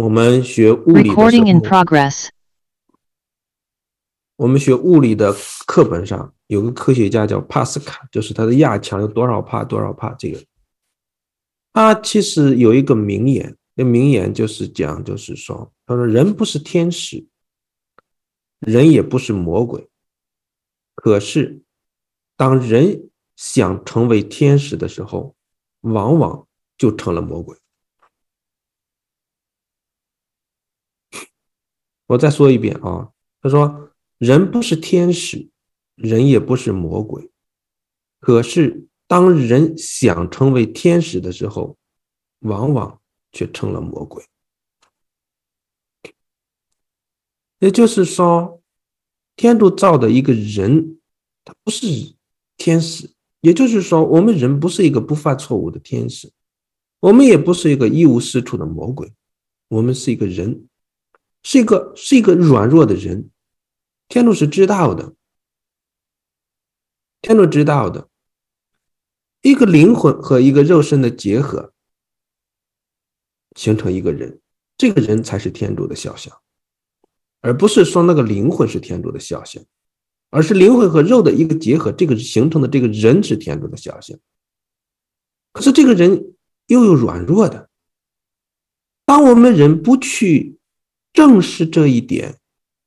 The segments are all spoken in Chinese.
我们学物理的时 Recording in 候， progress. 我们学物理的课本上有个科学家叫帕斯卡，就是他的压强有多少帕多少帕，这个他其实有一个名言，这名言就是讲，就是说，他说人不是天使，人也不是魔鬼，可是当人想成为天使的时候，往往就成了魔鬼。我再说一遍啊，他说人不是天使，人也不是魔鬼，可是当人想成为天使的时候，往往却成了魔鬼。也就是说，天主造的一个人，他不是天使，也就是说，我们人不是一个不犯错误的天使，我们也不是一个一无是处的魔鬼，我们是一个人，是一个软弱的人。天主是知道的，天主知道的，一个灵魂和一个肉身的结合，形成一个人，这个人才是天主的肖像，而不是说那个灵魂是天主的肖像，而是灵魂和肉的一个结合，这个形成的这个人是天主的肖像。可是这个人又有软弱的，当我们人不去正视这一点，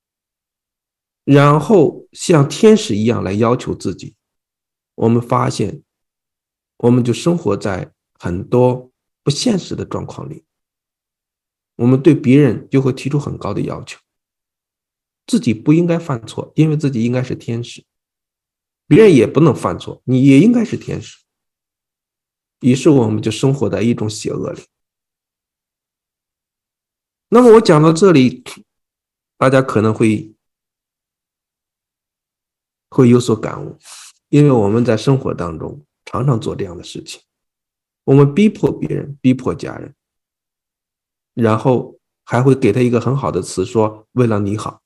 然后像天使一样来要求自己，我们发现我们就生活在很多不现实的状况里，我们对别人就会提出很高的要求，自己不应该犯错，因为自己应该是天使，别人也不能犯错，你也应该是天使，于是我们就生活在一种邪恶里。那么我讲到这里，大家可能会有所感悟，因为我们在生活当中常常做这样的事情，我们逼迫别人，逼迫家人，然后还会给他一个很好的词，说为了你好。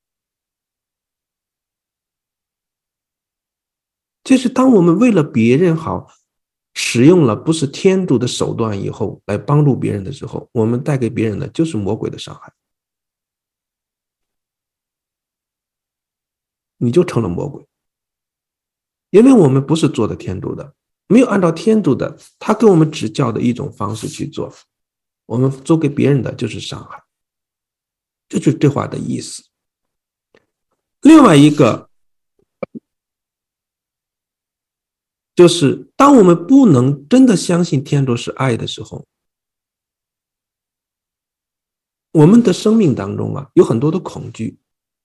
就是当我们为了别人好，使用了不是天主的手段以后来帮助别人的时候，我们带给别人的就是魔鬼的伤害，你就成了魔鬼。因为我们不是做的天主的，没有按照天主的他给我们指教的一种方式去做，我们做给别人的就是伤害，这就是这话的意思。另外一个就是当我们不能真的相信天主是爱的时候，我们的生命当中有很多的恐惧。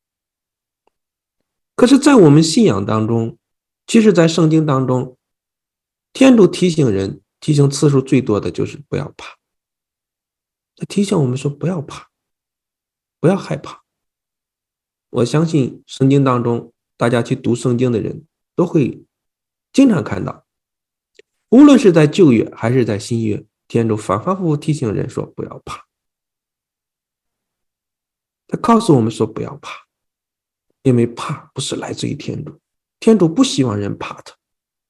可是在我们信仰当中，其实在圣经当中，天主提醒人，提醒次数最多的就是不要怕。他提醒我们说不要怕，不要害怕。我相信圣经当中大家去读圣经的人都会经常看到，无论是在旧约还是在新约，天主反反复复提醒人说不要怕。他告诉我们说不要怕，因为怕不是来自于天主，天主不希望人怕他，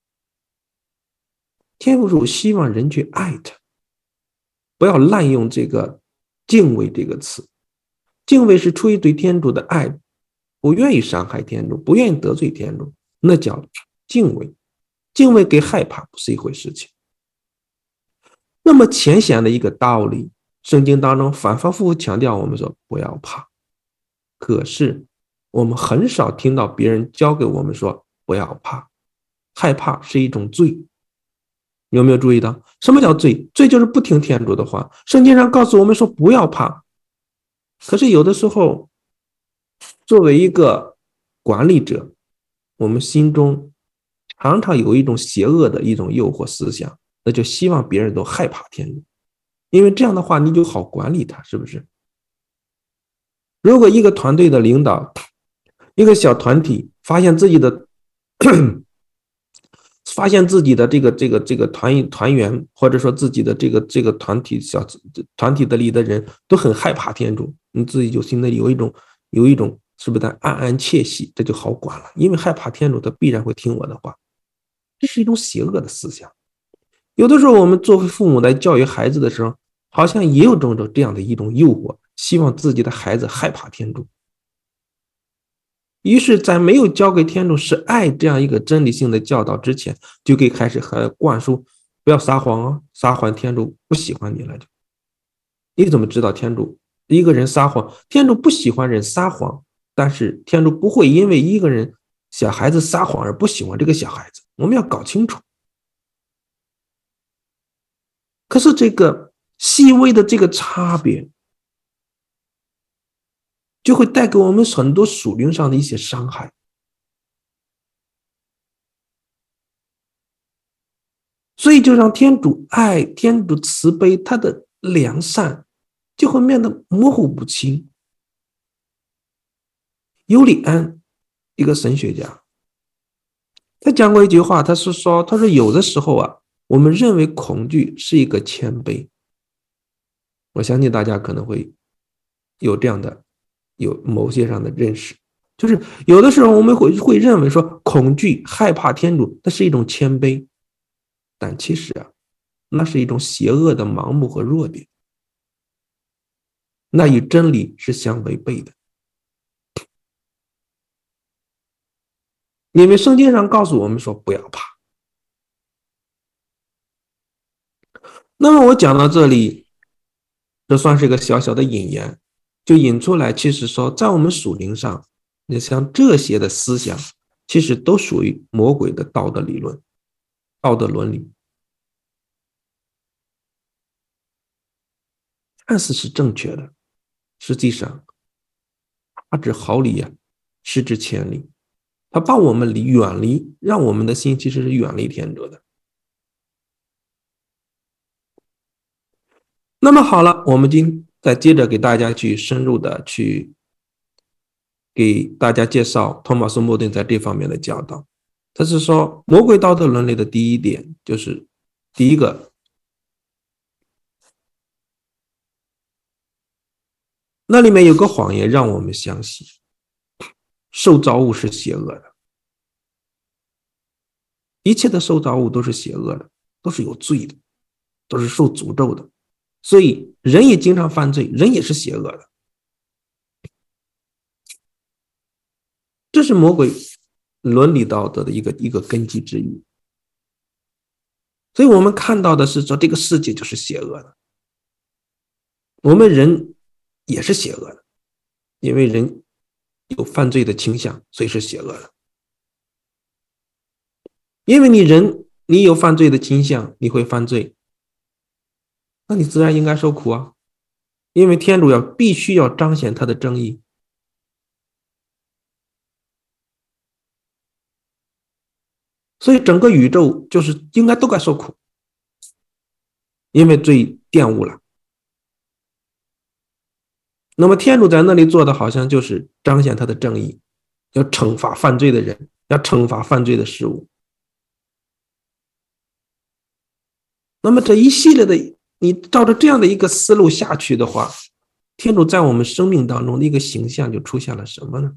天主希望人去爱他。不要滥用这个敬畏这个词，敬畏是出于对天主的爱，不愿意伤害天主，不愿意得罪天主，那叫敬畏。敬畏跟害怕不是一回事情。那么浅显的一个道理，圣经当中反反复复强调我们说不要怕，可是我们很少听到别人教给我们说不要怕，害怕是一种罪。有没有注意到什么叫罪？罪就是不听天主的话。圣经上告诉我们说不要怕，可是有的时候作为一个管理者，我们心中常常有一种邪恶的一种诱惑思想，那就希望别人都害怕天主，因为这样的话你就好管理他，是不是？如果一个团队的领导，一个小团体发现自己的这个团员，或者说自己的这个团体的里的人都很害怕天主，你自己就心里有一种是不是在暗暗窃喜，这就好管了，因为害怕天主他必然会听我的话，这是一种邪恶的思想。有的时候我们作为父母来教育孩子的时候， 好像也有这样的一种诱惑，希望自己的孩子害怕天主。于是，在没有教给天主是爱这样一个真理性的教导之前，就可以开始和灌输不要撒谎啊，撒谎天主不喜欢你了。你怎么知道天主一个人撒谎？天主不喜欢人撒谎，但是天主不会因为一个人小孩子撒谎而不喜欢这个小孩子。我们要搞清楚。可是这个细微的这个差别，就会带给我们很多属灵上的一些伤害。所以就让天主爱、天主慈悲，他的良善就会变得模糊不清。尤里安，一个神学家，他讲过一句话，他说有的时候啊，我们认为恐惧是一个谦卑。我相信大家可能会有这样的有某些上的认识，就是有的时候我们会认为说恐惧害怕天主那是一种谦卑，但其实啊，那是一种邪恶的盲目和弱点，那与真理是相违背的。因为圣经上告诉我们说不要怕。那么我讲到这里，这算是一个小小的引言，就引出来，其实说在我们属灵上，你像这些的思想，其实都属于魔鬼的道德理论、道德伦理，看似是正确的，实际上差之毫厘呀，失之千里。它把我们远离，让我们的心其实是远离天主的。那么好了，我们再接着给大家去深入的去给大家介绍托马斯·莫顿在这方面的教导。他是说，魔鬼道德伦理的第一点就是第一个，那里面有个谎言让我们相信受造物是邪恶的，一切的受造物都是邪恶的，都是有罪的，都是受诅咒的。所以人也经常犯罪，人也是邪恶的。这是魔鬼伦理道德的一个根基之一。所以我们看到的是说，这个世界就是邪恶的，我们人也是邪恶的，因为人有犯罪的倾向，所以是邪恶的。因为你有犯罪的倾向，你会犯罪，那你自然应该受苦啊。因为天主必须要彰显他的正义。所以整个宇宙就是应该都该受苦，因为罪玷污了。那么天主在那里做的好像就是彰显他的正义，要惩罚犯罪的人，要惩罚犯罪的事物。那么这一系列的，你照着这样的一个思路下去的话，天主在我们生命当中的一个形象就出现了什么呢？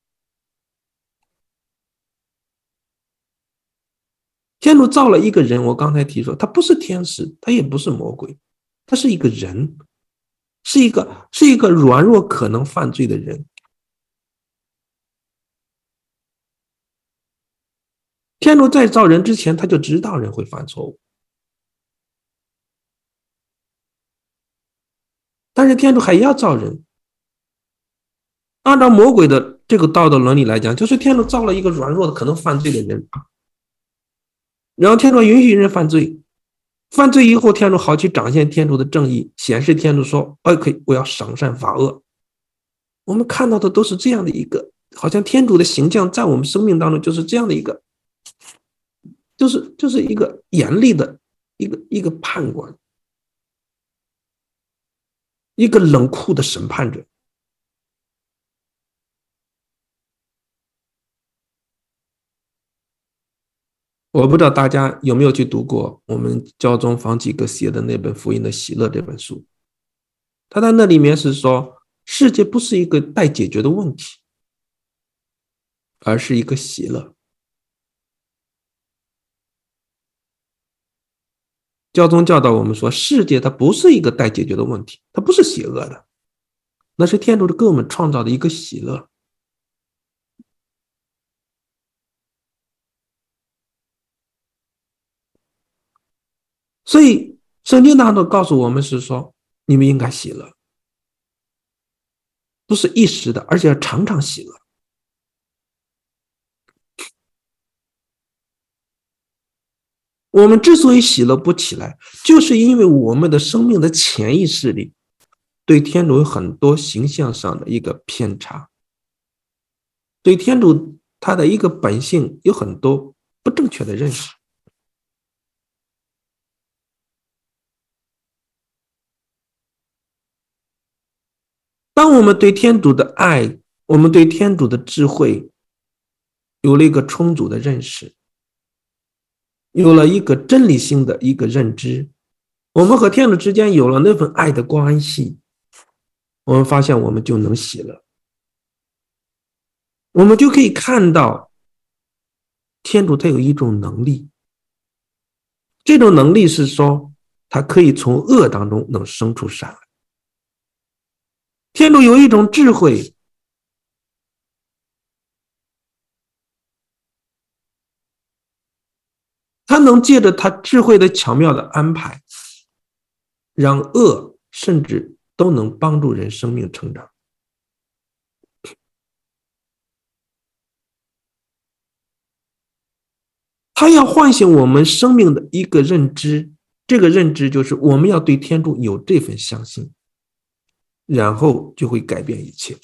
天主造了一个人，我刚才提说，他不是天使，他也不是魔鬼，他是一个人，是一个软弱可能犯罪的人。天主在造人之前，他就知道人会犯错误，但是天主还要造人。按照魔鬼的这个道德伦理来讲，就是天主造了一个软弱的可能犯罪的人，然后天主允许人犯罪，犯罪以后，天主好去展现天主的正义，显示天主说 OK， 我要赏善罚恶。我们看到的都是这样的一个，好像天主的形象在我们生命当中就是这样的一个，就是一个严厉的一个判官，一个冷酷的审判者。我不知道大家有没有去读过我们教宗方济各写的那本《福音的喜乐》这本书，他在那里面是说，世界不是一个待解决的问题，而是一个喜乐。 教宗教导我们说，世界它不是一个待解决的问题，它不是邪恶的，那是天主给我们创造的一个喜乐。所以圣经当中告诉我们是说，你们应该喜乐，不是一时的，而且要常常喜乐。我们之所以喜乐不起来，就是因为我们的生命的潜意识里对天主有很多形象上的一个偏差，对天主他的一个本性有很多不正确的认识。当我们对天主的爱，我们对天主的智慧有了一个充足的认识，有了一个真理性的一个认知，我们和天主之间有了那份爱的关系，我们发现我们就能喜乐，我们就可以看到天主他有一种能力，这种能力是说他可以从恶当中能生出善来。天主有一种智慧，他能借着他智慧的巧妙的安排，让恶甚至都能帮助人生命成长。他要唤醒我们生命的一个认知，这个认知就是我们要对天主有这份相信，然后就会改变一切。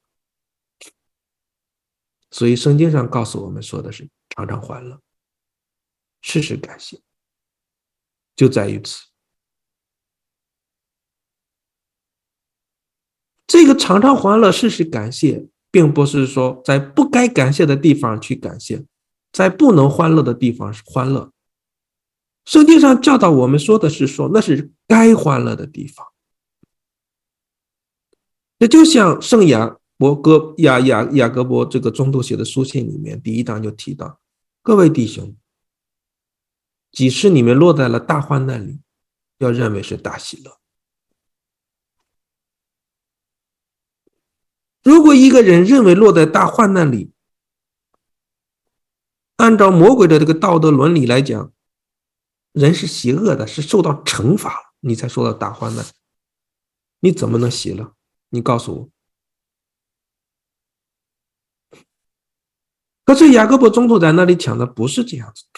所以圣经上告诉我们说的是常常欢乐，时时感谢，就在于此。这个常常欢乐，时时感谢，并不是说在不该感谢的地方去感谢，在不能欢乐的地方是欢乐。圣经上教导我们说的是说，那是该欢乐的地方。这就像圣雅各伯这个宗徒写的书信里面第1章就提到，各位弟兄，即使你们落在了大患难里，要认为是大喜乐。如果一个人认为落在大患难里，按照魔鬼的这个道德伦理来讲，人是邪恶的，是受到惩罚了，你才受到大患难，你怎么能喜乐？你告诉我。可是雅各伯宗徒在那里讲的不是这样子，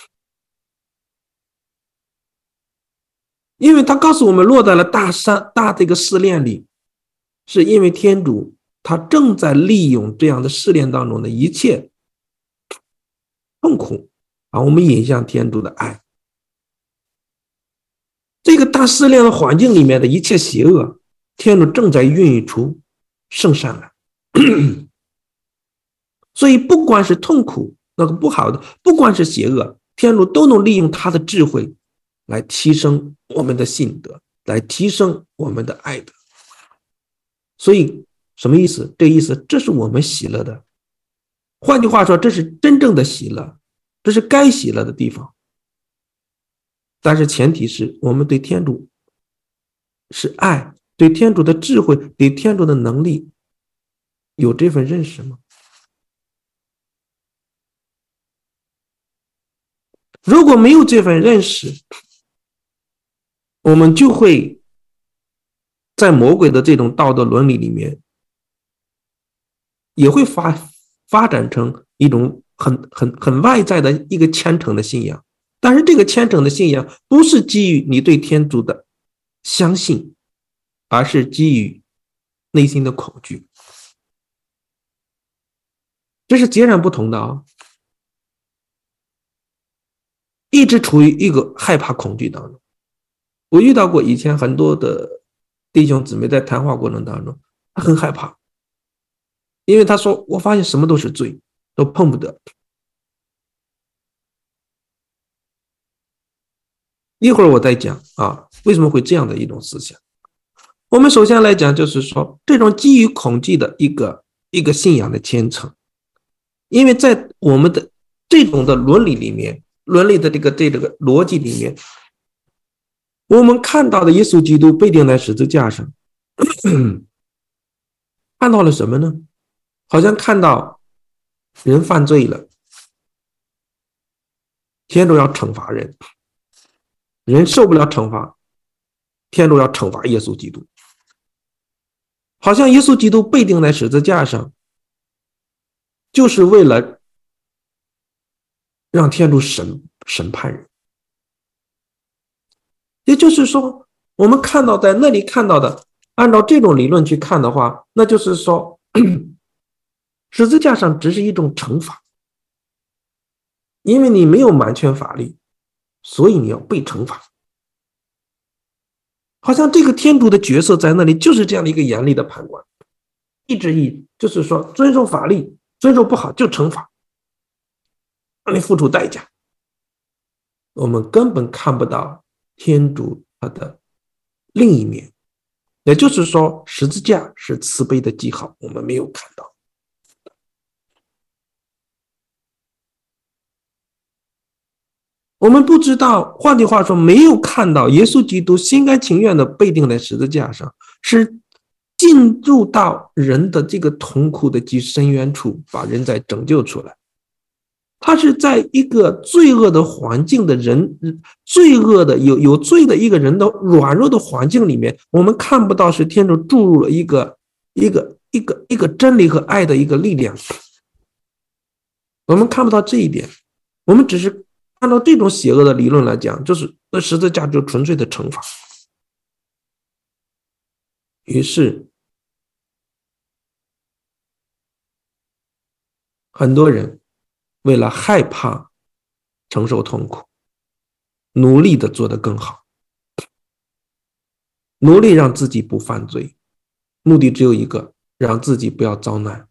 因为他告诉我们，落在了大这个试炼里，是因为天主他正在利用这样的试炼当中的一切痛苦，把我们引向天主的爱。这个大试炼的环境里面的一切邪恶，天主正在孕育出圣善来。所以不管是痛苦，那个不好的，不管是邪恶，天主都能利用他的智慧来提升我们的信德，来提升我们的爱德。所以什么意思？这意思，这是我们喜乐的。换句话说，这是真正的喜乐，这是该喜乐的地方。但是前提是我们对天主是爱，对天主的智慧，对天主的能力有这份认识吗？如果没有这份认识，我们就会在魔鬼的这种道德伦理里面，也会发展成一种很外在的一个虔诚的信仰。但是这个虔诚的信仰不是基于你对天主的相信，而是基于内心的恐惧。这是截然不同的啊！一直处于一个害怕恐惧当中。我遇到过以前很多的弟兄姊妹在谈话过程当中，他很害怕，因为他说我发现什么都是罪，都碰不得。一会儿我再讲啊，为什么会这样的一种思想。我们首先来讲，就是说这种基于恐惧的一个信仰的虔诚，因为在我们的这种的伦理里面，伦理的这个逻辑里面， 我们看到的耶稣基督被钉在十字架上，看到了什么呢？好像看到人犯罪了，天主要惩罚人，人受不了惩罚，天主要惩罚耶稣基督。好像耶稣基督被钉在十字架上，就是为了让天主审判人。也就是说，我们看到在那里看到的，按照这种理论去看的话，那就是说十字架上只是一种惩罚，因为你没有满全法律，所以你要被惩罚。好像这个天主的角色在那里就是这样的一个严厉的判官，一直就是说遵守法律，遵守不好就惩罚，让你付出代价。我们根本看不到天主他的另一面，也就是说十字架是慈悲的记号，我们没有看到。我们不知道，换句话说，没有看到耶稣基督心甘情愿的被钉在十字架上，是进入到人的这个痛苦的极深渊处，把人再拯救出来。他是在一个罪恶的环境的人，罪恶的有罪的一个人的软弱的环境里面，我们看不到是天主注入了一个真理和爱的一个力量，我们看不到这一点，我们只是按照这种邪恶的理论来讲，就是那十字架就纯粹的惩罚。于是很多人为了害怕承受痛苦，努力的做得更好，努力让自己不犯罪，目的只有一个，让自己不要遭难。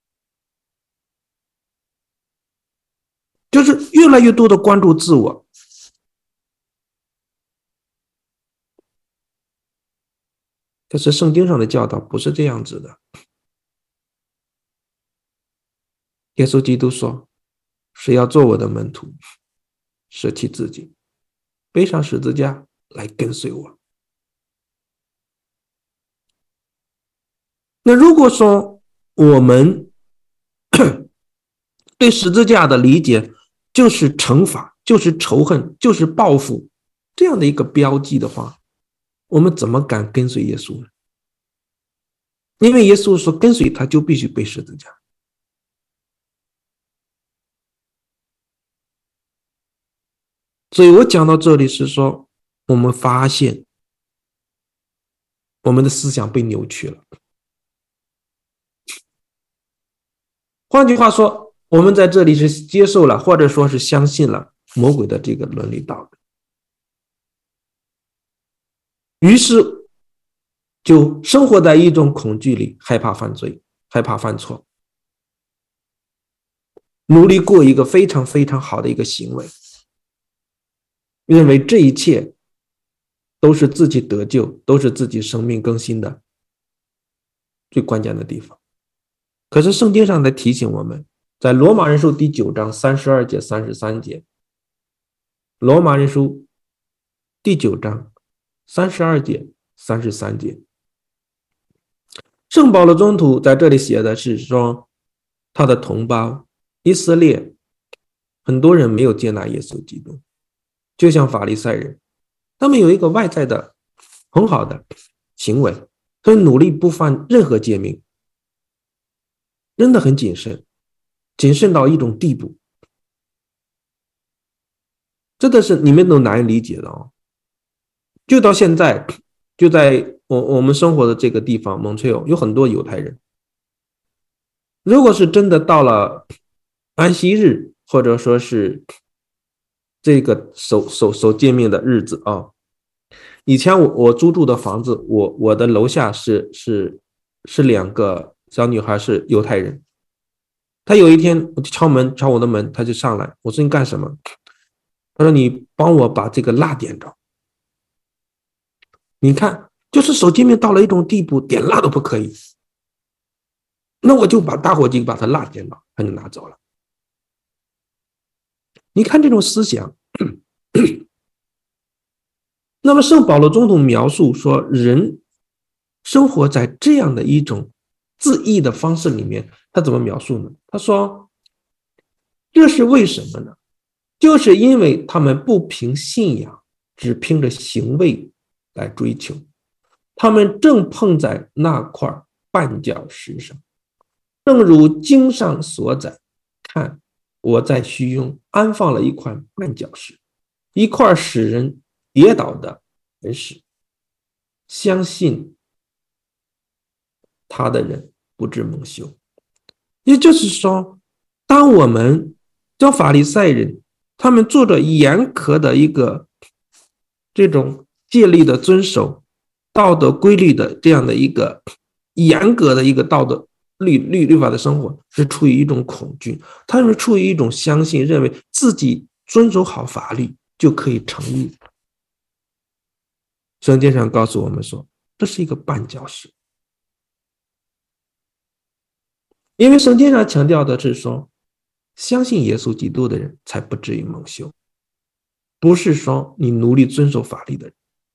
就是越来越多的关注自我。可是圣经上的教导不是这样子的。耶稣基督说，谁要做我的门徒，舍弃自己，背上十字架来跟随我。那如果说我们对十字架的理解就是惩罚，就是仇恨，就是报复，这样的一个标记的话，我们怎么敢跟随耶稣呢？因为耶稣说跟随他就必须背十字架。所以我讲到这里是说，我们发现我们的思想被扭曲了。换句话说，我们在这里是接受了，或者说是相信了魔鬼的这个伦理道德，于是就生活在一种恐惧里，害怕犯罪，害怕犯错，努力过一个非常非常好的一个行为，认为这一切都是自己得救，都是自己生命更新的最关键的地方。可是圣经上在提醒我们，在罗马人书第9章32节33节，罗马人书第9章32节33节，圣保罗宗徒在这里写的是说，他的同胞以色列很多人没有接纳耶稣基督，就像法利赛人，他们有一个外在的很好的行为，所以努力不犯任何诫命，真的很谨慎，谨慎到一种地步，真的是你们都难以理解的哦。就到现在，就在我们生活的这个地方蒙特利尔有很多犹太人，如果是真的到了安息日，或者说是这个守诫命的日子啊，以前我租住的房子，我的楼下是2个小女孩是犹太人，她有一天我就敲我的门，她就上来，我说你干什么？她说你帮我把这个蜡点着。你看，就是守诫命到了一种地步，点蜡都不可以。那我就把打火机把它蜡点了，他就拿走了。你看这种思想， 那么圣保罗总统描述说，人生活在这样的一种自义的方式里面，他怎么描述呢？他说，这是为什么呢？就是因为他们不凭信仰，只凭着行为来追求，他们正碰在那块绊脚石上，正如经上所载，看，我在虚雍安放了一块绊脚石，一块使人跌倒的磐石，相信他的人不致蒙羞。也就是说，当我们将法利赛人他们做着严苛的一个这种戒律的遵守、道德规律的这样的一个严格的一个道德律法的生活，是出于一种恐惧，他们出于一种相信，认为自己遵守好法律就可以成义。圣经上告诉我们说，这是一个绊脚石，因为圣经上强调的是说，相信耶稣基督的人才不至于蒙羞，不是说你努力遵守法律的人。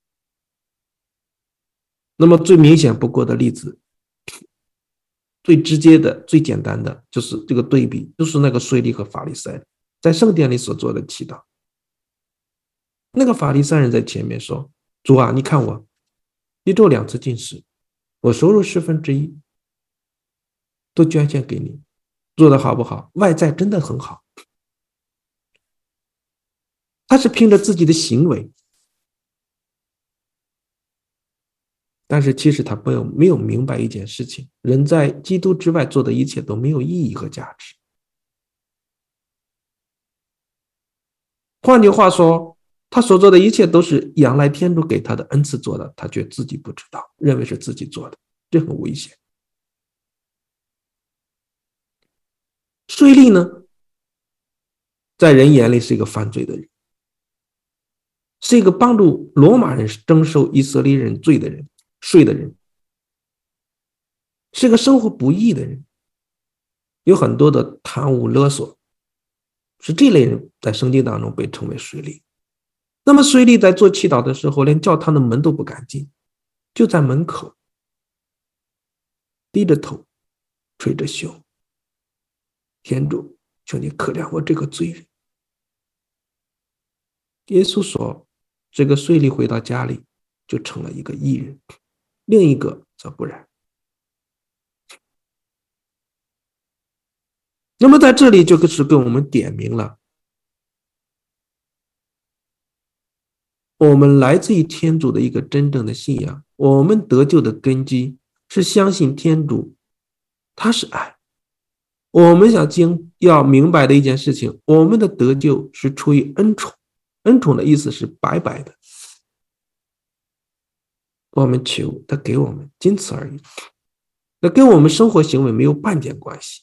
那么最明显不过的例子，最直接的、最简单的就是这个对比，就是那个税吏和法利赛人在圣殿里所做的祈祷。那个法利赛人在前面说：“主啊，你看我1周2次进食，我收入1/10都捐献给你，做得好不好？外在真的很好。”他是凭着自己的行为，但是其实他没有明白一件事情，人在基督之外做的一切都没有意义和价值。换句话说，他所做的一切都是仰赖天主给他的恩赐做的，他却自己不知道，认为是自己做的，这很危险。税吏呢，在人眼里是一个犯罪的人，是一个帮助罗马人征收以色列人税的人，是个生活不义的人，有很多的贪污勒索，是这类人在圣经当中被称为税吏。那么税吏在做祈祷的时候，连教堂的门都不敢进，就在门口低着头吹着箫，天主，求你可怜我这个罪人。耶稣说，这个税吏回到家里就成了一个义人，另一个则不然。那么在这里就是给我们点明了，我们来自于天主的一个真正的信仰，我们得救的根基是相信天主他是爱。我们要明白的一件事情，我们的得救是出于恩宠，恩宠的意思是白白的，我们求他给我们，仅此而已，那跟我们生活行为没有半点关系。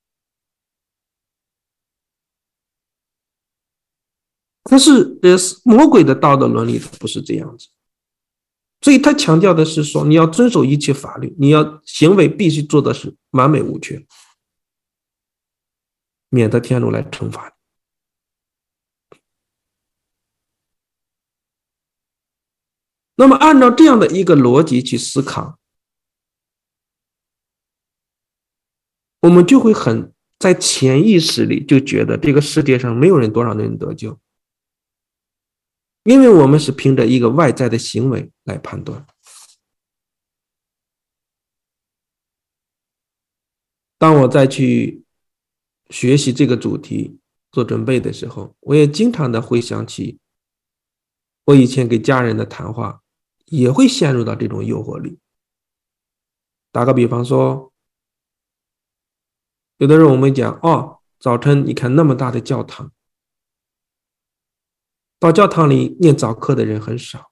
可是魔鬼的道德伦理不是这样子，所以他强调的是说，你要遵守一切法律，你要行为必须做的是完美无缺，免得天主来惩罚你。那么按照这样的一个逻辑去思考，我们就会在潜意识里就觉得这个世界上没有多少人得救，因为我们是凭着一个外在的行为来判断。当我再去学习这个主题做准备的时候，我也经常的回想起我以前给家人的谈话，也会陷入到这种诱惑里。打个比方说，有的时候我们讲，早晨你看那么大的教堂，到教堂里念早课的人很少，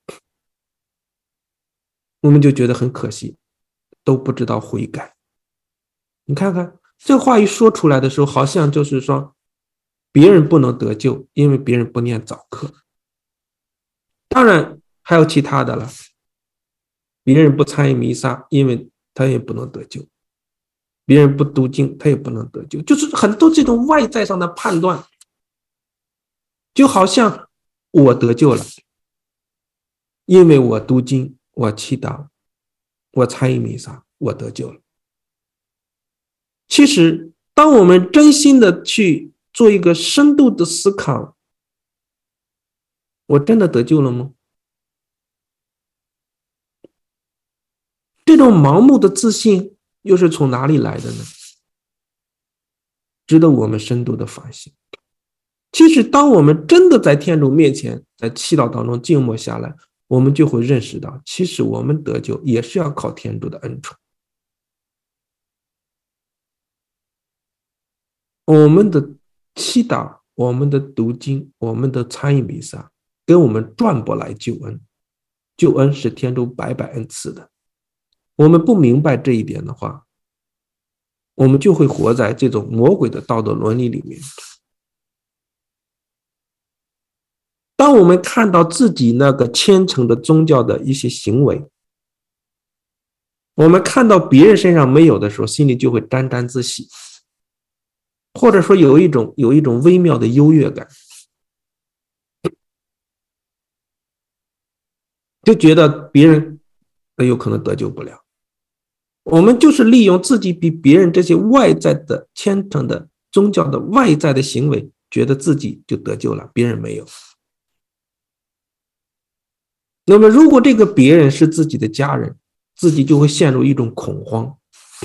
我们就觉得很可惜，都不知道悔改。你看看这话一说出来的时候，好像就是说别人不能得救，因为别人不念早课。当然还有其他的了，别人不参与弥撒，因为他也不能得救，别人不读经，他也不能得救，就是很多这种外在上的判断，就好像我得救了， 因为我读经，我祈祷，我参与弥撒，我得救了。其实当我们真心的去做一个深度的思考，我真的得救了吗？这种盲目的自信又是从哪里来的呢？值得我们深度的反省。其实当我们真的在天主面前，在祈祷当中静默下来，我们就会认识到，其实我们得救也是要靠天主的恩宠。我们的祈祷，我们的读经，我们的参与弥撒，给我们赚不来救恩。救恩是天主白白恩赐的。我们不明白这一点的话，我们就会活在这种魔鬼的道德伦理里面。当我们看到自己那个虔诚的宗教的一些行为，我们看到别人身上没有的时候，心里就会沾沾自喜，或者说有一种微妙的优越感，就觉得别人有可能得救不了。我们就是利用自己比别人这些外在的虔诚的宗教的外在的行为，觉得自己就得救了，别人没有。那么如果这个别人是自己的家人，自己就会陷入一种恐慌，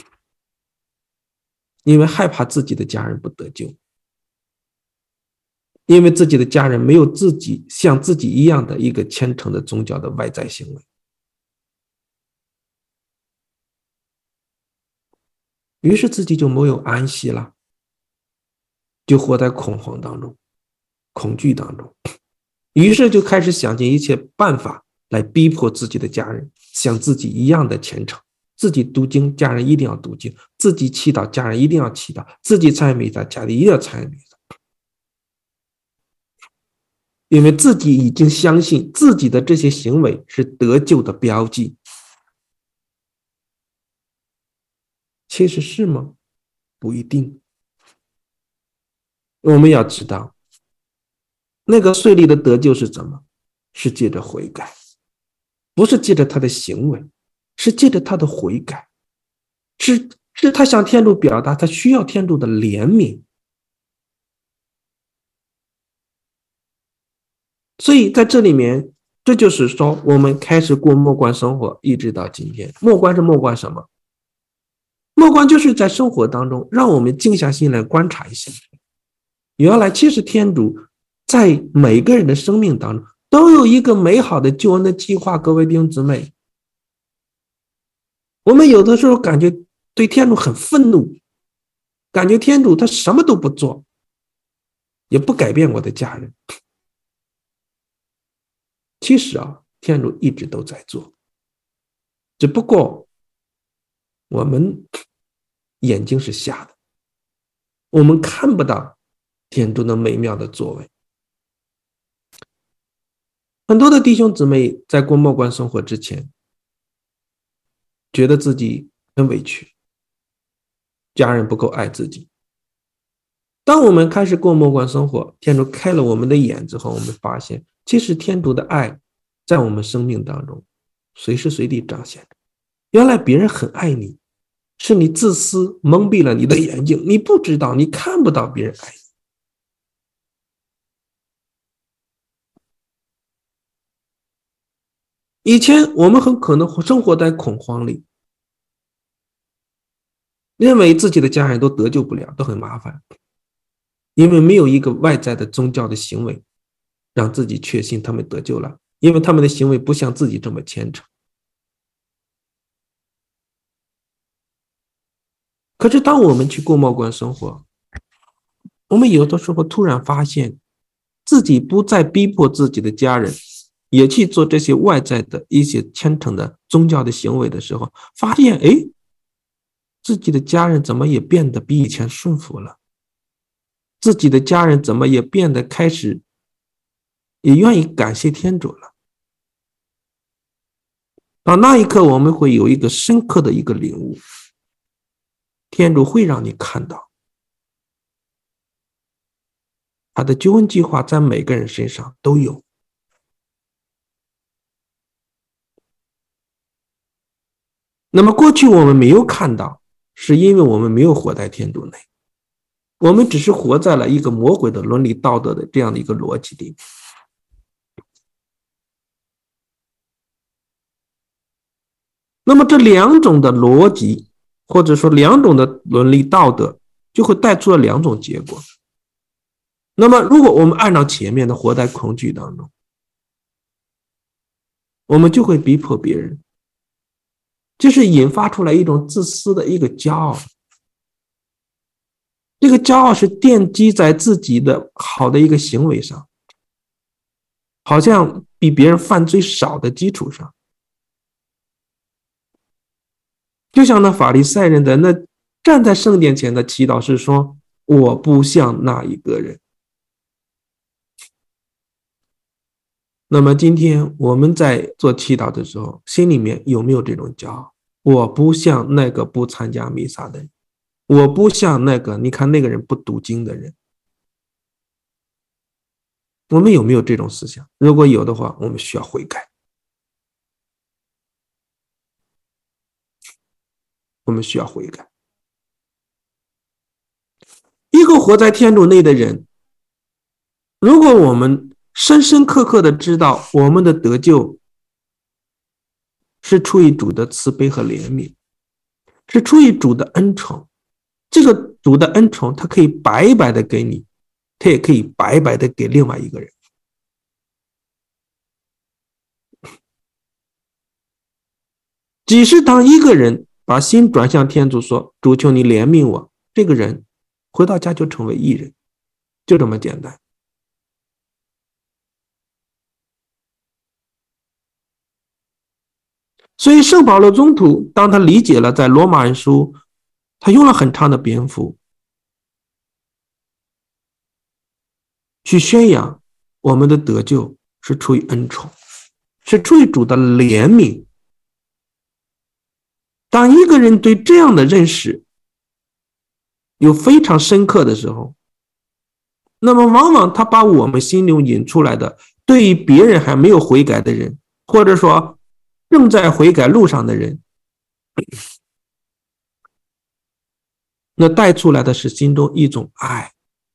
因为害怕自己的家人不得救，因为自己的家人没有自己像自己一样的一个虔诚的宗教的外在行为，于是自己就没有安息了，就活在恐慌当中，恐惧当中，于是就开始想尽一切办法来逼迫自己的家人像自己一样的虔诚。自己读经，家人一定要读经；自己祈祷，家人一定要祈祷；自己参与弥撒，家人一定要参与弥撒。因为自己已经相信自己的这些行为是得救的标记。其实是吗？不一定。我们要知道，那个税吏的得救是怎么？是借着悔改，不是借着他的行为，是借着他的悔改，是他向天主表达他需要天主的怜悯。所以在这里面，这就是说我们开始过默观生活，一直到今天。默观是默观什么？默观就是在生活当中让我们静下心来观察一下，原来其实天主在每个人的生命当中都有一个美好的救恩的计划。各位弟兄姊妹，我们有的时候感觉对天主很愤怒，感觉天主他什么都不做，也不改变我的家人。其实天主一直都在做，只不过我们眼睛是瞎的，我们看不到天主的美妙的作为。很多的弟兄姊妹在过默观生活之前，觉得自己很委屈，家人不够爱自己。当我们开始过默观生活，天主开了我们的眼之后，我们发现其实天主的爱在我们生命当中随时随地彰显着。原来别人很爱你，是你自私蒙蔽了你的眼睛，你不知道，你看不到别人爱你。以前我们很可能生活在恐慌里，认为自己的家人都得救不了，都很麻烦，因为没有一个外在的宗教的行为让自己确信他们得救了，因为他们的行为不像自己这么虔诚。可是当我们去过默观生活，我们有的时候突然发现自己不再逼迫自己的家人也去做这些外在的一些虔诚的宗教的行为的时候，发现自己的家人怎么也变得比以前顺服了，自己的家人怎么也变得开始也愿意感谢天主了。到那一刻，我们会有一个深刻的一个领悟，天主会让你看到他的救恩计划在每个人身上都有。 那么过去我们没有看到，是因为我们没有活在天主内，我们只是活在了一个魔鬼的伦理道德的这样的一个逻辑里面。那么这两种的逻辑，或者说两种的伦理道德，就会带出了两种结果。那么如果我们按照前面的活在恐惧当中，我们就会逼迫别人，就是引发出来一种自私的一个骄傲。这个骄傲是奠基在自己的好的一个行为上，好像比别人犯罪少的基础上。就像那法利赛人的那站在圣殿前的祈祷是说，我不像那一个人。那么今天我们在做祈祷的时候，心里面有没有这种骄傲？我不像那个不参加弥撒的人，我不像那个你看那个人不读经的人。我们有没有这种思想？如果有的话，我们需要悔改，我们需要悔改。一个活在天主内的人，如果我们深深刻刻的知道我们的得救是出于主的慈悲和怜悯，是出于主的恩宠，这个主的恩宠他可以白白的给你，他也可以白白的给另外一个人。只是当一个人把心转向天主说，主求你怜悯我，这个人回到家就成为义人，就这么简单。所以圣保罗宗徒当他理解了在罗马人书，他用了很长的篇幅去宣扬我们的得救是出于恩宠，是出于主的怜悯。当一个人对这样的认识有非常深刻的时候，那么往往他把我们心中引出来的对于别人还没有悔改的人，或者说正在悔改路上的人，那带出来的是心中一种爱。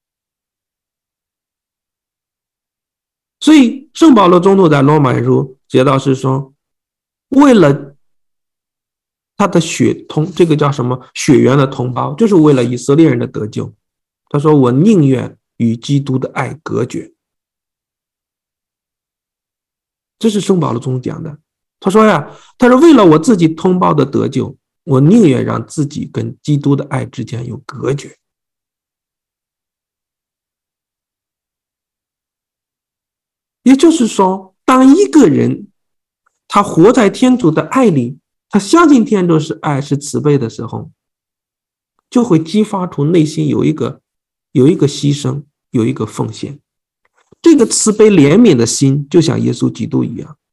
所以圣保罗宗徒在罗马人书写道是说，为了他的这个叫什么血缘的同胞，就是为了以色列人的得救，他说我宁愿与基督的爱隔绝。这是圣保罗宗徒讲的。他说呀，他说为了我自己同胞的得救，我宁愿让自己跟基督的爱之间有隔绝。也就是说，当一个人他活在天主的爱里，他相信天主是爱是慈悲的时候，就会激发出内心有一个牺牲，有一个奉献。这个慈悲怜悯的心就像耶稣基督一样，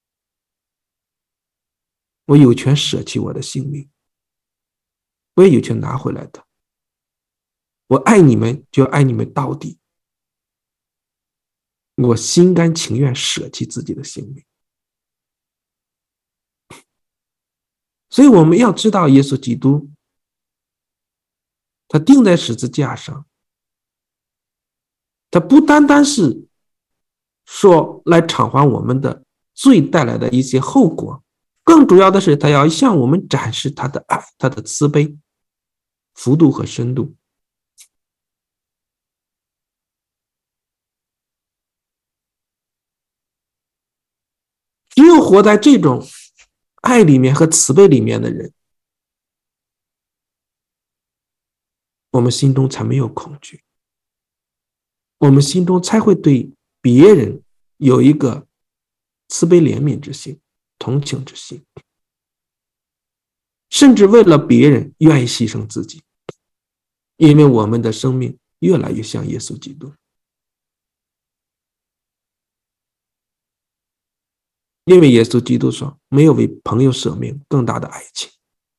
我有权舍弃我的性命，我也有权拿回来的。我爱你们就要爱你们到底，我心甘情愿舍弃自己的性命。所以我们要知道耶稣基督他钉在十字架上，他不单单是说来偿还我们的罪带来的一些后果，更主要的是他要向我们展示他的爱，他的慈悲幅度和深度。只有活在这种爱里面和慈悲里面的人，我们心中才没有恐惧，我们心中才会对别人有一个慈悲怜悯之心，同情之心，甚至为了别人愿意牺牲自己，因为我们的生命越来越像耶稣基督。因为耶稣基督说，没有为朋友舍命更大的爱情。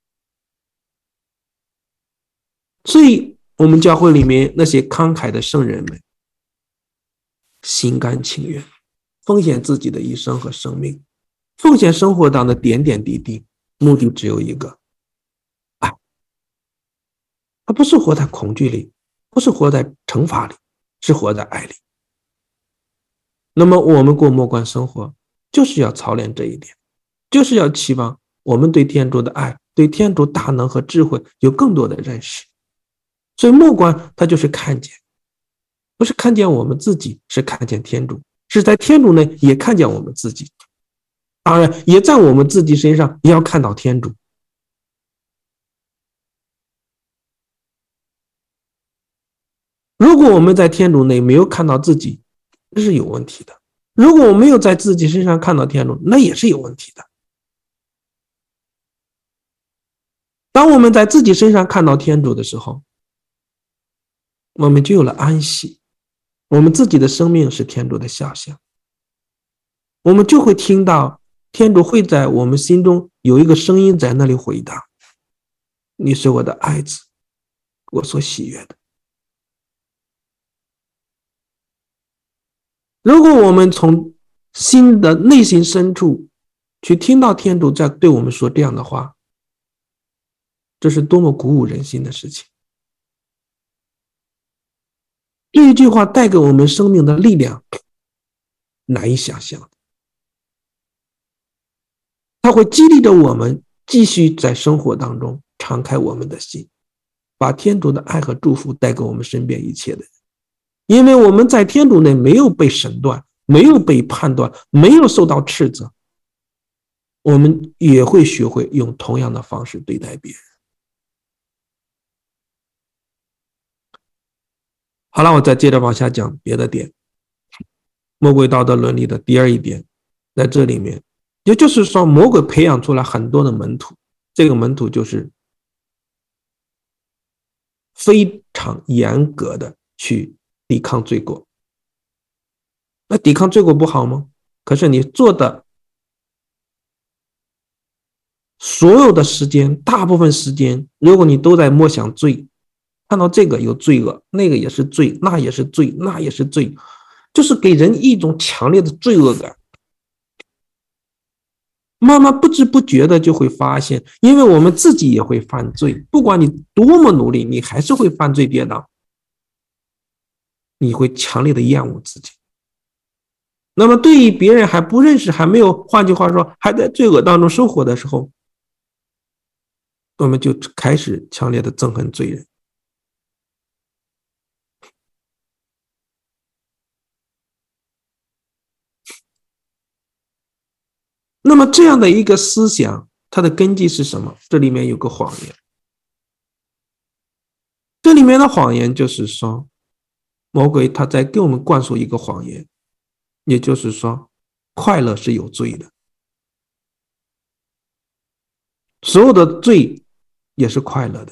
所以我们教会里面那些慷慨的圣人们，心甘情愿奉献自己的一生和生命，奉献生活当的点点滴滴， 目的只有一个，爱。他不是活在恐惧里，不是活在惩罚里，是活在爱里。那么我们过末观生活，就是要操练这一点，就是要期望我们对天主的爱，对天主大能和智慧有更多的认识。所以末观它就是看见，不是看见我们自己，是看见天主，是在天主内也看见我们自己，当然也在我们自己身上也要看到天主。如果我们在天主内没有看到自己，这是有问题的。如果我没有在自己身上看到天主，那也是有问题的。当我们在自己身上看到天主的时候，我们就有了安息，我们自己的生命是天主的肖像，我们就会听到天主会在我们心中有一个声音在那里回答：你是我的爱子，我所喜悦的。如果我们从心的内心深处去听到天主在对我们说这样的话，这是多么鼓舞人心的事情。这一句话带给我们生命的力量难以想象，它会激励着我们继续在生活当中敞开我们的心，把天主的爱和祝福带给我们身边一切的人。因为我们在天主内没有被审断，没有被判断，没有受到斥责，我们也会学会用同样的方式对待别人。好了，我再接着往下讲别的点。魔鬼道德伦理的第二一点，在这里面，也就是说，魔鬼培养出来很多的门徒，这个门徒就是非常严格的去抵抗罪过。那抵抗罪过不好吗？可是你做的所有的时间，大部分时间，如果你都在默想罪，看到这个有罪恶，那个也是罪，那也是罪，那也是罪，就是给人一种强烈的罪恶感。慢慢不知不觉的就会发现，因为我们自己也会犯罪，不管你多么努力，你还是会犯罪跌倒，你会强烈的厌恶自己。那么对于别人还不认识，还没有，换句话说，还在罪恶当中生活的时候，我们就开始强烈的憎恨罪人。那么这样的一个思想，它的根基是什么？这里面有个谎言。这里面的谎言就是说，魔鬼他在给我们灌输一个谎言，也就是说，快乐是有罪的，所有的罪也是快乐的。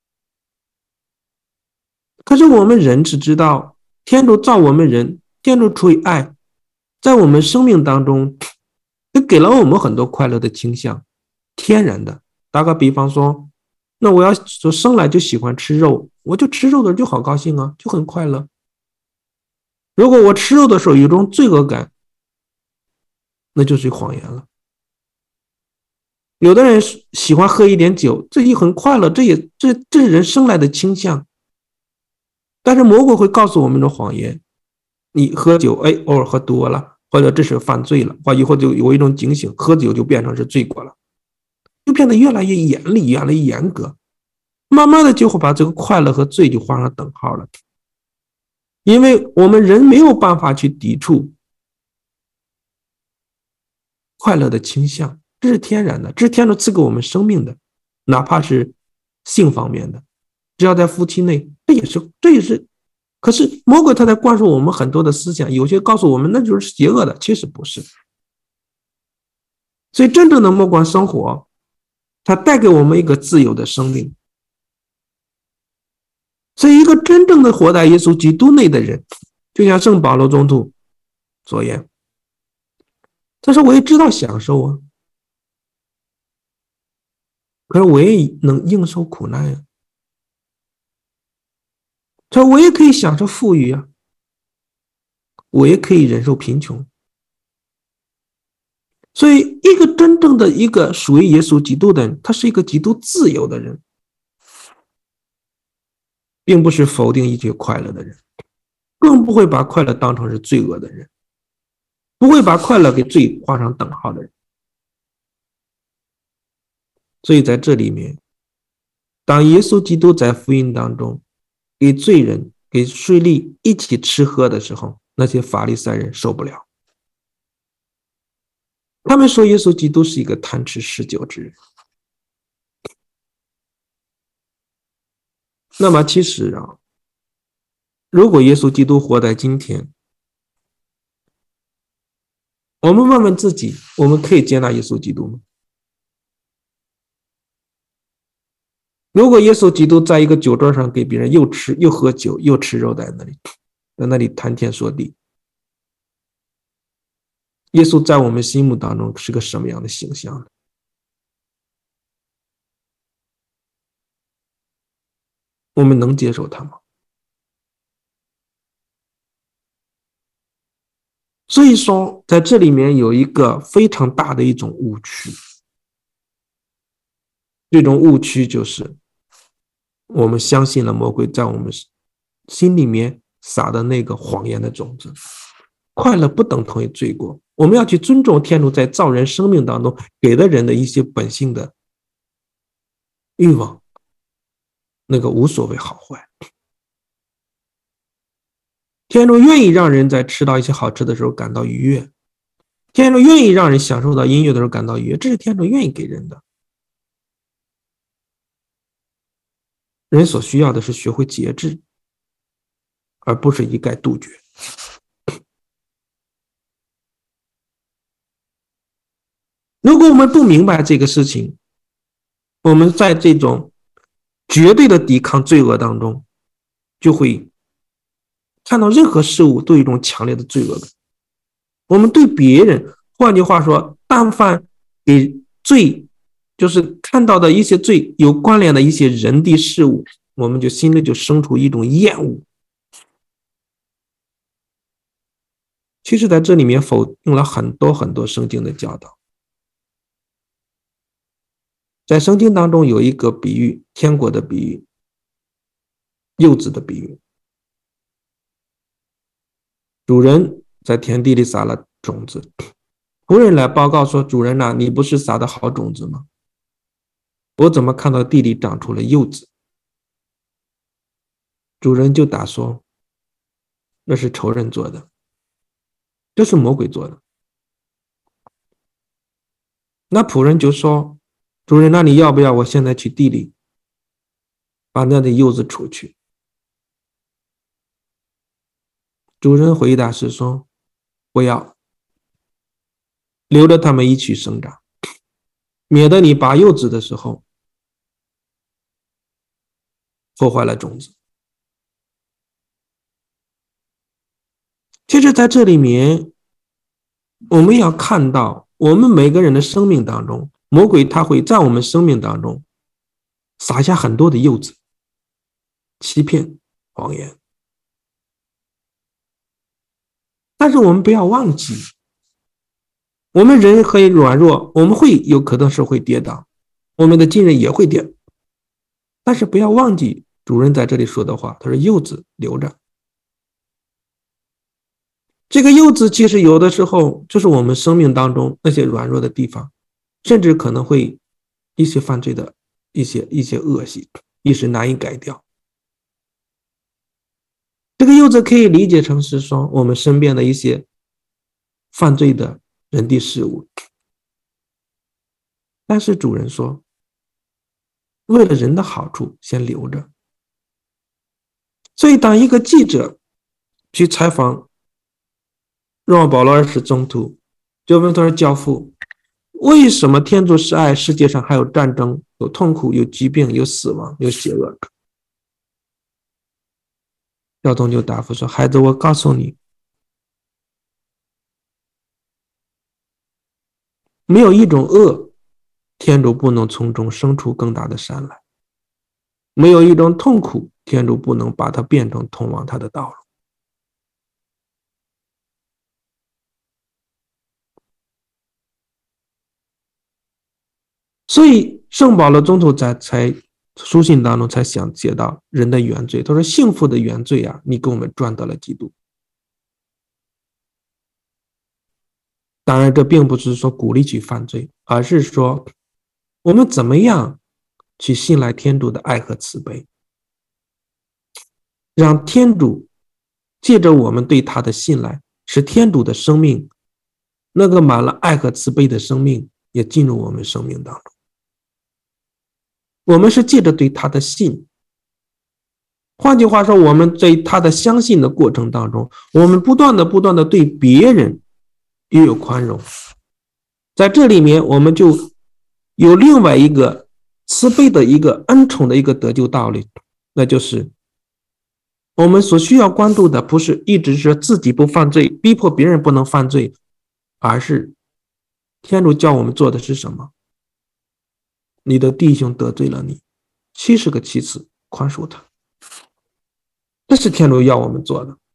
可是我们人只知道，天主造我们人，天主出于爱，在我们生命当中，也给了我们很多快乐的倾向，天然的。打个比方说，那我要说生来就喜欢吃肉，我就吃肉的就好高兴啊，就很快乐。如果我吃肉的时候有一种罪恶感，那就是谎言了。有的人喜欢喝一点酒，这也很快乐，这是人生来的倾向。但是魔鬼会告诉我们的谎言，你喝酒，哎，偶尔喝多了，或者这是犯罪了，或以后就有一种警醒，喝酒就变成是罪过了，就变得越来越严厉，越来越严格，慢慢的就会把这个快乐和罪就画上等号了。因为我们人没有办法去抵触快乐的倾向，这是天然的，这是天主赐给我们生命的，哪怕是性方面的，只要在夫妻内，这也是。可是魔鬼他在灌输我们很多的思想，有些告诉我们那就是邪恶的，其实不是。所以真正的末观生活，它带给我们一个自由的生命。所以一个真正的活在耶稣基督内的人，就像圣保罗宗徒所言，他说我也知道享受啊，可是我也能应受苦难啊。他说我也可以享受富裕啊，我也可以忍受贫穷。 所以一个真正的一个属于耶稣基督的人，他是一个极度自由的人，并不是否定一切快乐的人，更不会把快乐当成是罪恶的人，不会把快乐给罪画上等号的人。所以在这里面，当耶稣基督在福音当中给罪人给税吏一起吃喝的时候，那些法利赛人受不了，他们说耶稣基督是一个贪吃嗜酒之人。那么其实啊，如果耶稣基督活在今天，我们问问自己，我们可以接纳耶稣基督吗？如果耶稣基督在一个酒桌上给别人又吃又喝酒又吃肉，在那里谈天说地，耶稣在我们心目当中是个什么样的形象呢？我们能接受他吗？所以说在这里面有一个非常大的一种误区，这种误区就是我们相信了魔鬼在我们心里面撒的那个谎言的种子。快乐不等同于罪过，我们要去尊重天主在造人生命当中给了人的一些本性的欲望，那个无所谓好坏。天主愿意让人在吃到一些好吃的时候感到愉悦，天主愿意让人享受到音乐的时候感到愉悦，这是天主愿意给人的。人所需要的是学会节制，而不是一概杜绝。如果我们不明白这个事情，我们在这种绝对的抵抗罪恶当中，就会看到任何事物都有一种强烈的罪恶感。我们对别人，换句话说，但凡给罪，就是看到的一些罪有关联的一些人的事物，我们就心里就生出一种厌恶。其实在这里面否定了很多很多圣经的教导。在圣经当中有一个比喻，天国的比喻，柚子的比喻。主人在田地里撒了种子，仆人来报告说，主人啊，你不是撒的好种子吗？我怎么看到地里长出了柚子？主人就答说，那是仇人做的，这是魔鬼做的。那仆人就说，主人，那你要不要我现在去地里把那的柚子除去？主人回答是说，不要，留着它们一起生长，免得你拔柚子的时候破坏了种子。其实在这里面，我们要看到我们每个人的生命当中，魔鬼他会在我们生命当中撒下很多的柚子，欺骗、谎言。但是我们不要忘记，我们人可以软弱，我们会有可能是会跌倒，我们的亲人也会跌，但是不要忘记主人在这里说的话，他说柚子留着。这个柚子其实有的时候就是我们生命当中那些软弱的地方，甚至可能会一些犯罪的一些恶习，一时难以改掉。这个柚子可以理解成是说我们身边的一些犯罪的人的事物，但是主人说，为了人的好处，先留着。所以当一个记者去采访若望保罗2世宗徒，就问他说，教父，为什么天主是爱，世界上还有战争，有痛苦，有疾病，有死亡，有邪恶？教宗就答复说，孩子，我告诉你，没有一种恶，天主不能从中生出更大的善来；没有一种痛苦，天主不能把它变成通往他的道路。 所以圣保罗宗徒才书信当中才想写到人的原罪，他说幸福的原罪啊，你给我们赚得了基督。当然这并不是说鼓励去犯罪，而是说我们怎么样去信赖天主的爱和慈悲，让天主借着我们对他的信赖，使天主的生命，那个满了爱和慈悲的生命也进入我们生命当中。我们是借着对他的信，换句话说，我们在他的相信的过程当中，我们不断的对别人也有宽容。在这里面我们就有另外一个慈悲的一个恩宠的一个得救道理，那就是我们所需要关注的不是一直是自己不犯罪，逼迫别人不能犯罪，而是天主教我们做的是什么？你的弟兄得罪了你，70个7次宽恕他，这是天主要我们做的。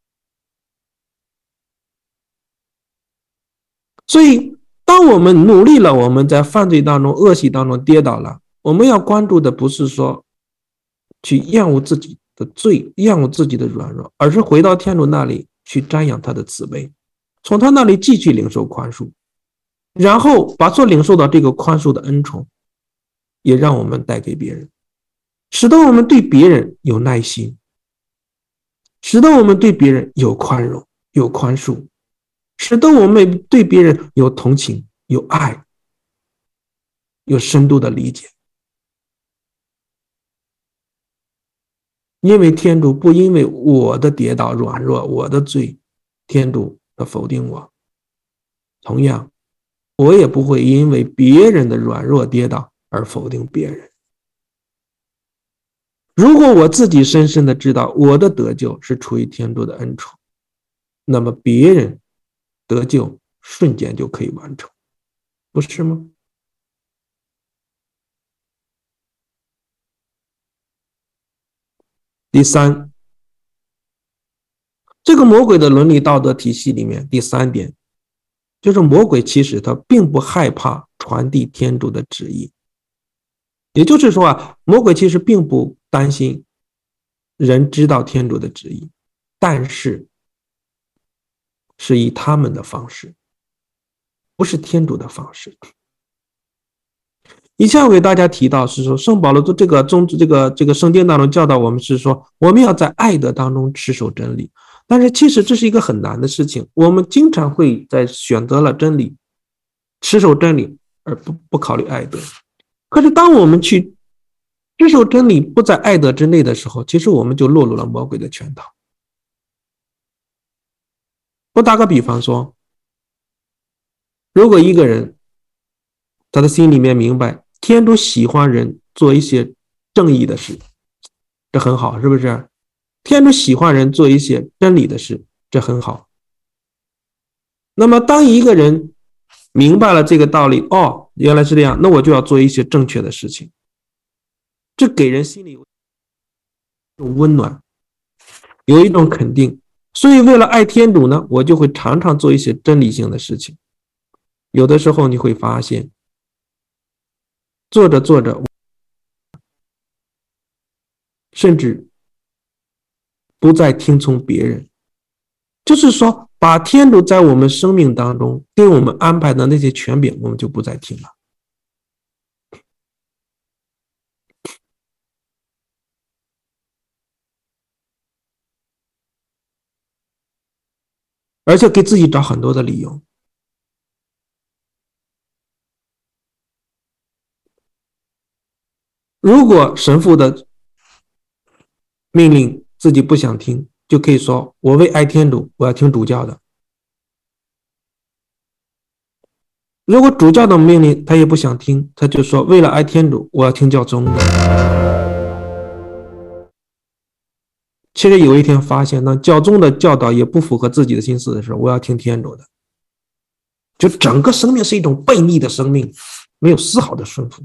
所以当我们努力了，我们在犯罪当中恶习当中跌倒了，我们要关注的不是说去厌恶自己的罪，厌恶自己的软弱，而是回到天主那里去瞻仰他的慈悲，从他那里继续领受宽恕，然后把所领受到这个宽恕的恩宠也让我们带给别人，使得我们对别人有耐心，使得我们对别人有宽容有宽恕，使得我们对别人有同情有爱，有深度的理解。因为天主不因为我的跌倒软弱我的罪天主的否定我，同样我也不会因为别人的软弱跌倒而否定别人。如果我自己深深的知道我的得救是出于天主的恩宠，那么别人得救瞬间就可以完成，不是吗？第三，这个魔鬼的伦理道德体系里面，第3点就是魔鬼其实他并不害怕传递天主的旨意，也就是说啊，魔鬼其实并不担心人知道天主的旨意，但是是以他们的方式，不是天主的方式。以前我给大家提到是说，圣保罗这个圣经当中教导我们是说，我们要在爱德当中持守真理。但是其实这是一个很难的事情，我们经常会在选择了真理，持守真理而不考虑爱德。可是当我们去持守真理不在爱德之内的时候，其实我们就落入了魔鬼的圈套。我打个比方说，如果一个人他的心里面明白天主喜欢人做一些正义的事，这很好，是不是？天主喜欢人做一些真理的事，这很好。那么当一个人明白了这个道理，哦，原来是这样，那我就要做一些正确的事情，这给人心里有一种温暖，有一种肯定。所以为了爱天主呢，我就会常常做一些真理性的事情。有的时候你会发现，做着做着，甚至不再听从别人，就是说把天主在我们生命当中给我们安排的那些权柄我们就不再听了。而且给自己找很多的理由。如果神父的命令自己不想听，就可以说我为爱天主，我要听主教的。如果主教的命令他也不想听，他就说为了爱天主，我要听教宗的。其实有一天发现，当教宗的教导也不符合自己的心思的时候，我要听天主的。就整个生命是一种悖逆的生命，没有丝毫的顺服。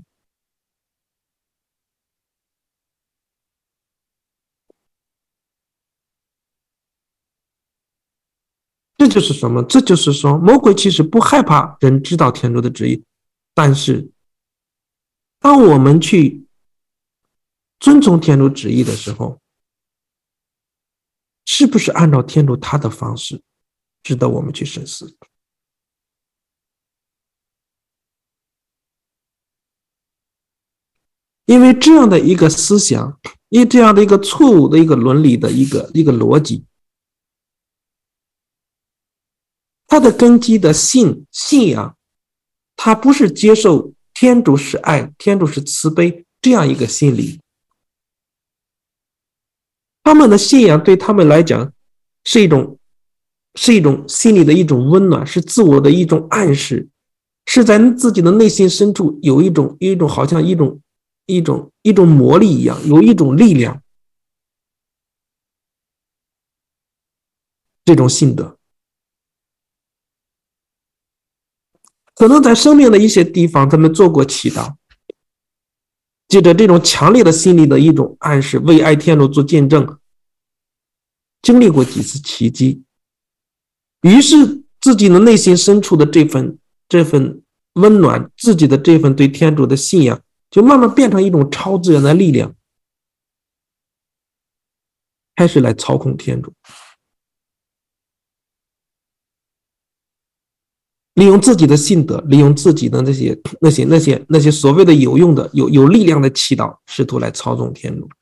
这就是什么？这就是说，魔鬼其实不害怕人知道天主的旨意，但是当我们去遵从天主旨意的时候，是不是按照天主他的方式，值得我们去深思。因为这样的一个思想，因为这样的一个错误的一个伦理的一个逻辑，它的根基的信仰，它不是接受天主是爱，天主是慈悲这样一个心理。他们的信仰对他们来讲是一种心理的一种温暖，是自我的一种暗示，是在自己的内心深处有一种好像一种魔力一样，有一种力量，这种信德。可能在生命的一些地方，他们做过祈祷，借着这种强烈的心理的一种暗示，为爱天主做见证，经历过几次奇迹，于是自己的内心深处的这份温暖，自己的这份对天主的信仰，就慢慢变成一种超自然的力量，开始来操控天主，利用自己的信德，利用自己的那些所谓的有用的有力量的祈祷，试图来操纵天主。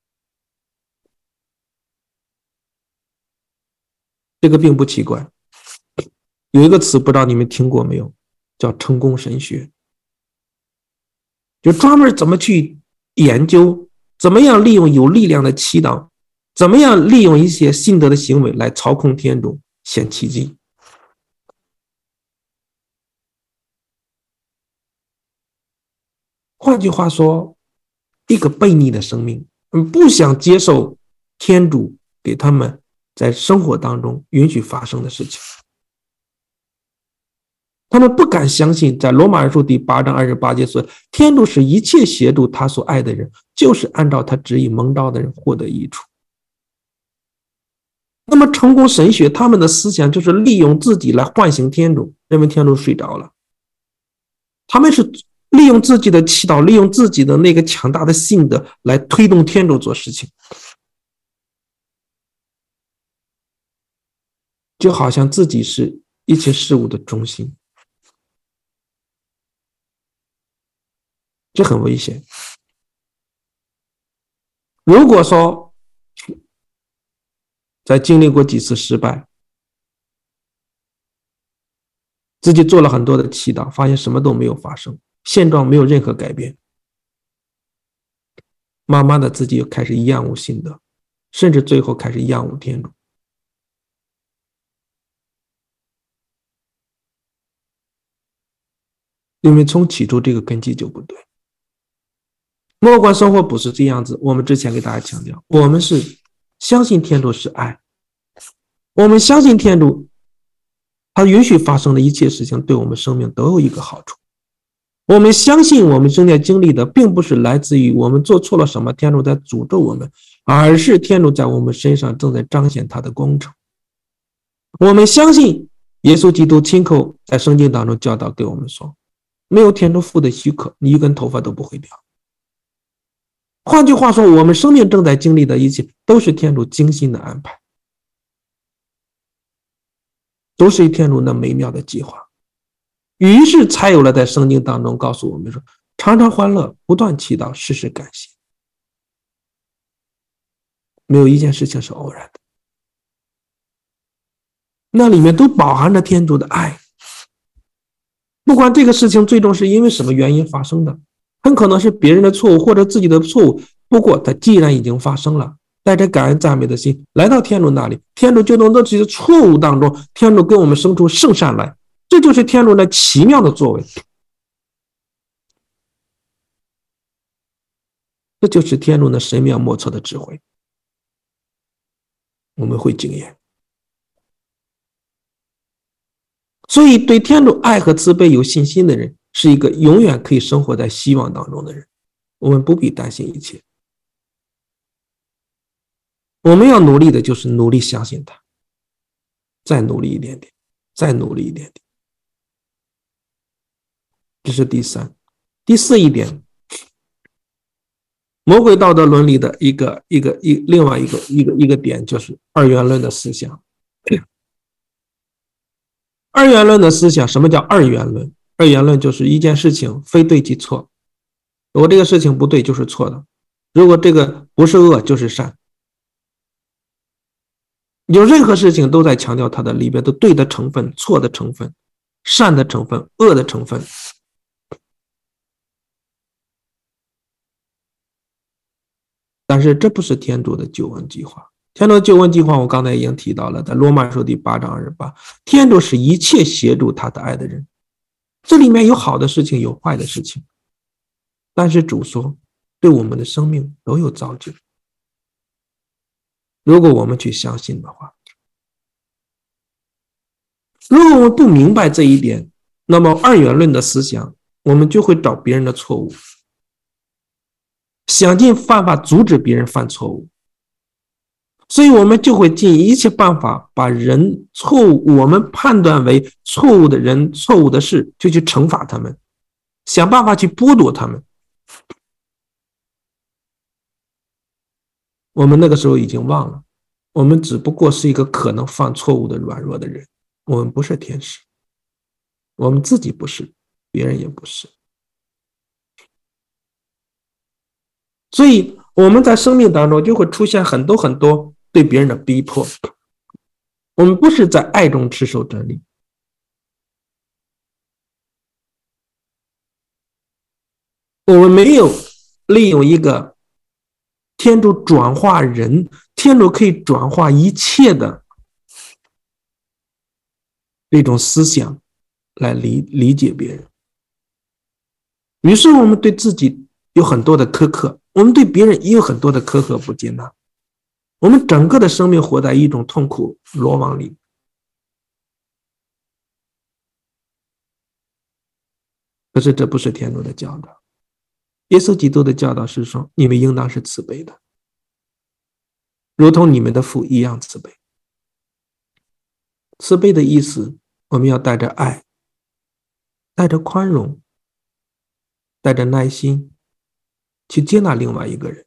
这个并不奇怪。有一个词不知道你们听过没有，叫成功神学，就专门怎么去研究怎么样利用有力量的祈祷，怎么样利用一些信德的行为来操控天主，显奇迹。换句话说，一个悖逆的生命，不想接受天主给他们在生活当中允许发生的事情，他们不敢相信，在罗马人书第8章28节说，天主使一切协助他所爱的人，就是按照他旨意蒙召的人获得益处。那么成功神学他们的思想就是利用自己来唤醒天主，认为天主睡着了，他们是利用自己的祈祷，利用自己的那个强大的信德来推动天主做事情，就好像自己是一切事物的中心，这很危险。如果说在经历过几次失败，自己做了很多的祈祷，发现什么都没有发生，现状没有任何改变，慢慢的自己又开始厌恶信德，甚至最后开始厌恶天主。因为从起初这个根基就不对。默观生活不是这样子，我们之前给大家强调，我们是相信天主是爱，我们相信天主他允许发生的一切事情对我们生命都有一个好处，我们相信我们正在经历的并不是来自于我们做错了什么，天主在诅咒我们，而是天主在我们身上正在彰显他的工程。我们相信耶稣基督亲口在圣经当中教导给我们说，没有天主父的许可，你一根头发都不会掉。换句话说，我们生命正在经历的一切都是天主精心的安排，都是天主那美妙的计划，于是才有了在圣经当中告诉我们说，常常欢乐，不断祈祷，时时感谢。没有一件事情是偶然的，那里面都饱含着天主的爱。不管这个事情最终是因为什么原因发生的，很可能是别人的错误或者自己的错误，不过它既然已经发生了，带着感恩赞美的心来到天主那里，天主就能在这些错误当中，天主给我们生出圣善来，这就是天主那奇妙的作为，这就是天主那神妙莫测的智慧，我们会惊艳。所以对天主爱和慈悲有信心的人，是一个永远可以生活在希望当中的人，我们不必担心一切。我们要努力的就是努力相信他，再努力一点点，再努力一点点。这是第三。第四一点， 魔鬼道德伦理的另外一个点就是二元论的思想。二元论的思想，什么叫二元论？二元论就是一件事情非对即错，如果这个事情不对就是错的，如果这个不是恶就是善，有任何事情都在强调它的里边的对的成分、错的成分、善的成分、恶的成分。但是这不是天主的救恩计划。天主的救恩计划我刚才已经提到了，在罗马书第8章28，天主是一切协助他的爱的人，这里面有好的事情有坏的事情，但是主说对我们的生命都有造就，如果我们去相信的话。如果我们不明白这一点，那么二元论的思想我们就会找别人的错误，想尽办法阻止别人犯错误，所以我们就会尽一切办法把人错误，我们判断为错误的人、错误的事，就去惩罚他们，想办法去剥夺他们。我们那个时候已经忘了，我们只不过是一个可能犯错误的软弱的人，我们不是天使，我们自己不是，别人也不是。所以我们在生命当中就会出现很多很多对别人的逼迫，我们不是在爱中持守真理，我们没有利用一个天主转化人，天主可以转化一切的这种思想来理解别人。于是我们对自己有很多的苛刻，我们对别人也有很多的苛刻不接纳，我们整个的生命活在一种痛苦罗网里。可是这不是天主的教导，耶稣基督的教导是说，你们应当是慈悲的，如同你们的父一样慈悲。慈悲的意思，我们要带着爱，带着宽容，带着耐心去接纳另外一个人，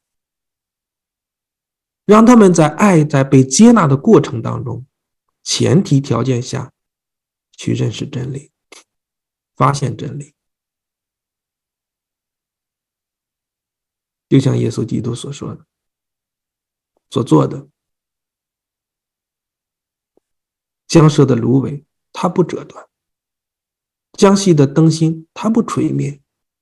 让他们在爱在被接纳的过程当中，前提条件下去认识真理，发现真理。就像耶稣基督所说的，所做的，将射的芦苇它不折断，将熄的灯芯它不吹灭。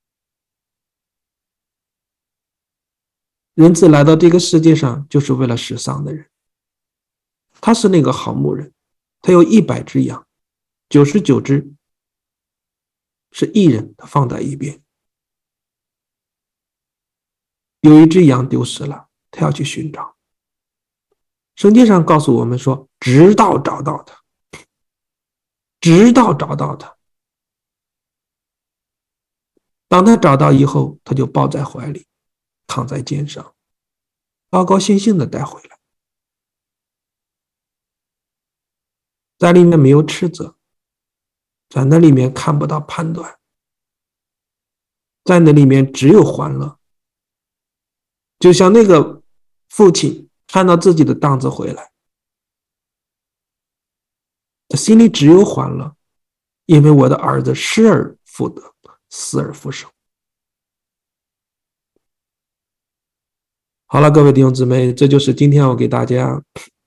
人子来到这个世界上就是为了使丧的人，他是那个好牧人，他有100只羊，99只是义人，他放在一边，有一只羊丢失了，他要去寻找。圣经上告诉我们说，直到找到他，直到找到他。当他找到以后，他就抱在怀里，躺在肩上，高高兴兴的带回来，在里面没有斥责，在那里面看不到判断，在那里面只有欢乐。就像那个父亲看到自己的当子回来，他心里只有欢乐，因为我的儿子失而复得，死而复生。好了，各位弟兄姊妹，这就是今天我给大家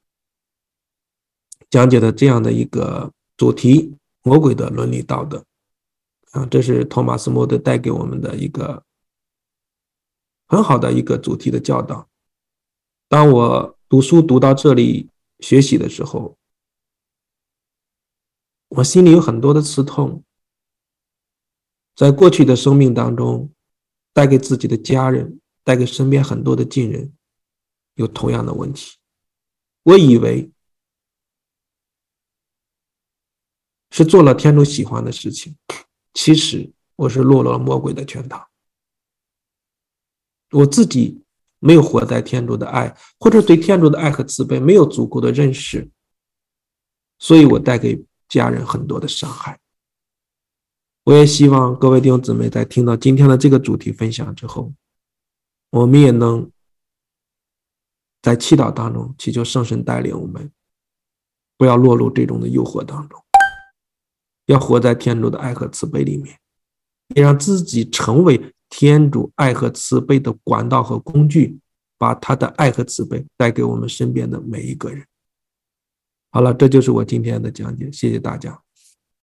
讲解的这样的一个主题，魔鬼的伦理道德。这是托马斯·莫德带给我们的一个很好的一个主题的教导。当我读书读到这里学习的时候，我心里有很多的刺痛，在过去的生命当中，带给自己的家人，带给身边很多的近人有同样的问题。我以为是做了天主喜欢的事情，其实我是落了魔鬼的圈套。我自己没有活在天主的爱，或者对天主的爱和慈悲没有足够的认识，所以我带给家人很多的伤害。我也希望各位弟兄姊妹在听到今天的这个主题分享之后， 我们也能在祈祷当中祈求圣神带领我们，不要落入这种的诱惑当中，要活在天主的爱和慈悲里面，也让自己成为天主爱和慈悲的管道和工具，把他的爱和慈悲带给我们身边的每一个人。好了，这就是我今天的讲解，谢谢大家。